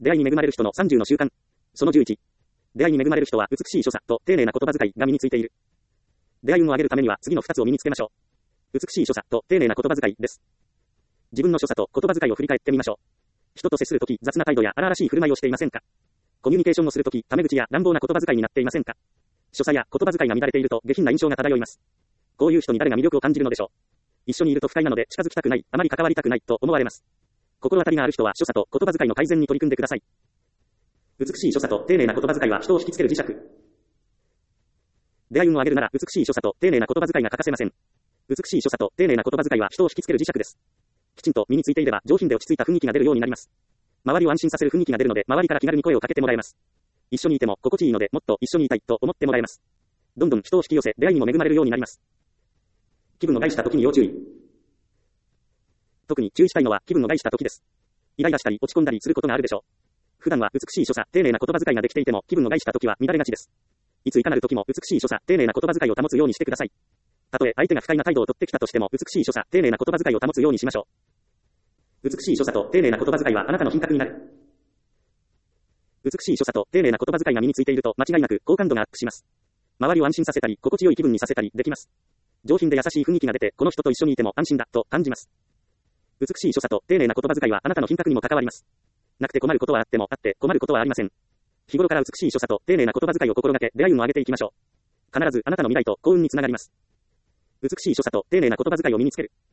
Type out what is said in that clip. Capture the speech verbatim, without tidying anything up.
出会いに恵まれる人のさんじゅうの習慣。そのじゅういち。出会いに恵まれる人は美しい所作と丁寧な言葉遣いが身についている。出会い運を上げるためには次のふたつを身につけましょう。美しい所作と丁寧な言葉遣いです。自分の所作と言葉遣いを振り返ってみましょう。人と接するとき雑な態度や荒々しい振る舞いをしていませんか？コミュニケーションをするときタメ口や乱暴な言葉遣いになっていませんか？所作や言葉遣いが乱れていると下品な印象が漂います。こういう人に誰が魅力を感じるのでしょう。一緒にいると不快なので近づきたくない、あまり関わりたくないと思われます。心当たりがある人は所作と言葉遣いの改善に取り組んでください。美しい所作と丁寧な言葉遣いは人を引きつける磁石。出会い運を上げるなら美しい所作と丁寧な言葉遣いが欠かせません。美しい所作と丁寧な言葉遣いは人を引きつける磁石です。きちんと身についていれば上品で落ち着いた雰囲気が出るようになります。周りを安心させる雰囲気が出るので周りから気軽に声をかけてもらえます。一緒にいても心地いいのでもっと一緒にいたいと思ってもらえます。どんどん人を引き寄せ出会いにも恵まれるようになります。気分を害した時に要注意。特に注意したいのは気分を害した時です。イライラしたり落ち込んだりすることがあるでしょう。普段は美しい所作、丁寧な言葉遣いができていても気分を害した時は乱れがちです。いついかなる時も美しい所作、丁寧な言葉遣いを保つようにしてください。たとえ相手が不快な態度をとってきたとしても美しい所作、丁寧な言葉遣いを保つようにしましょう。美しい所作と丁寧な言葉遣いはあなたの品格になる。美しい所作と丁寧な言葉遣いが身についていると間違いなく好感度がアップします。周りを安心させたり心地よい気分にさせたりできます。上品で優しい雰囲気が出てこの人と一緒にいても安心だと感じます。美しい所作と丁寧な言葉遣いはあなたの品格にも関わります。なくて困ることはあってもあって困ることはありません。日頃から美しい所作と丁寧な言葉遣いを心がけ出会い運を上げていきましょう。必ずあなたの未来と幸運につながります。美しい所作と丁寧な言葉遣いを身につける。